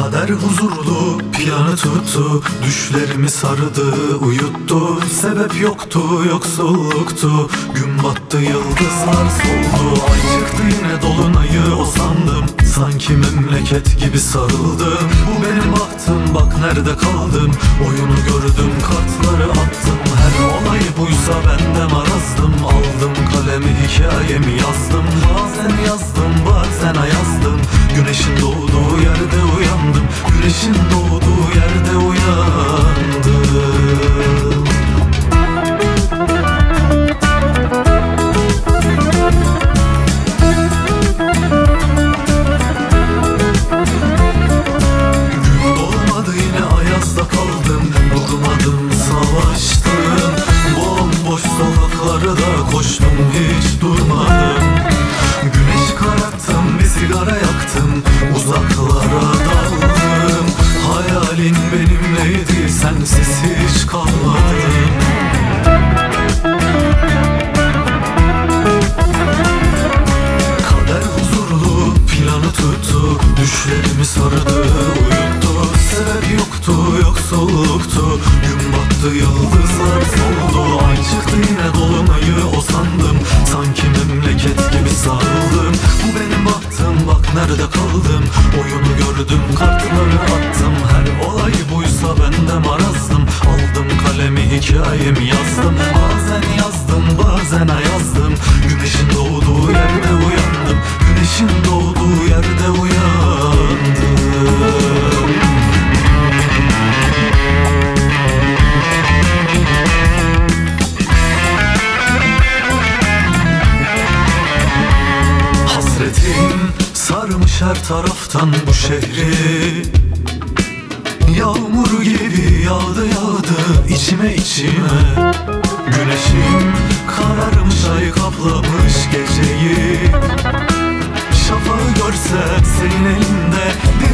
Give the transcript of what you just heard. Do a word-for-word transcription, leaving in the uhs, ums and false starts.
Kader huzurlu planı tuttu, düşlerimi sardı, uyuttu. Sebep yoktu, yoksulluktu. Gün battı, yıldızlar soldu. Ay çıktı yine dolunayı o sandım. Sanki memleket gibi sarıldım. Bu benim bahtım, bak nerede kaldım. Oyunu gördüm, kartları attım. Her olay buysa ben de marazdım. Aldım kalemi, hikayemi yazdım. Bazen yazdım, bazen ayazdım. Güneşin doğduğu yerde uyandım. Güneşin doğduğu yerde uyandım. Gün doğmadı yine ayazda kaldım. Durmadım, savaştım. Bomboş sokaklarda koştum, hiç durmadım. Güneş kararttım, bir sigara yaktım. Uzaklara daldım. Hayalin benimleydi, sensiz hiç kalmadım. Kader huzurlu planı tuttu, düşlerimi sardı, uyuttu. Sebep yoktu, yoksulluktu. Gün battı, yıldızlar soldu. Ay çıktı yine dolunayı o sandım. Sanki memleket gibi sarıldım. Bu benim bahtım, bak nerede kaldım. Oyunu gördüm, kartları attım. Her olay buysa ben de marazdım. Aldım kalemi, hikayemi yazdım. Bazen yazdım, bazen ayazdım. Güneşin doğduğu yerde uyandım. Güneşin doğduğu yerde uyandım. Hasretin sarmış her taraftan bu şehri. Yağmur gibi yağdı yağdı içime içime. Güneşim kararmış, ay kaplamış geceyi. Şafağı görsem senin elinde, bir